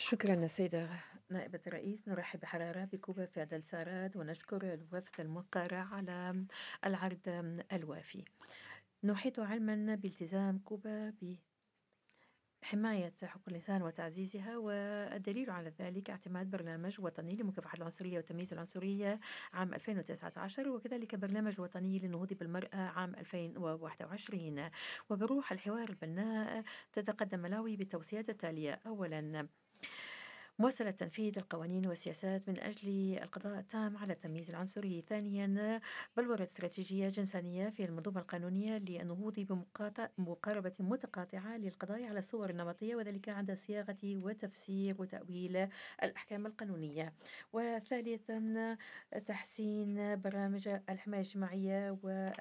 شكرا السيدة نائبة الرئيس، نرحب بحرارة بكوبا في هذا السارات ونشكر الوفد الموقر على العرض الوافي. نحيط علما بالتزام كوبا بحماية حقوق الإنسان وتعزيزها، والدليل على ذلك اعتماد برنامج وطني لمكافحة العنصرية وتمييز العنصرية عام 2019، وكذلك برنامج وطني للنهوض بالمرأة عام 2021. وبروح الحوار البناء تتقدم ملاوي بالتوصيات التالية: أولا، مواصلة تنفيذ القوانين والسياسات من أجل القضاء التام على التمييز العنصري. ثانيا، بلورة استراتيجية جنسانية في المنظومة القانونية للنهوض بمقاربة متقاطعة للقضاء على الصور النمطية، وذلك عند صياغة وتفسير وتأويل الأحكام القانونية. وثالثا، تحسين برامج الحماية الاجتماعية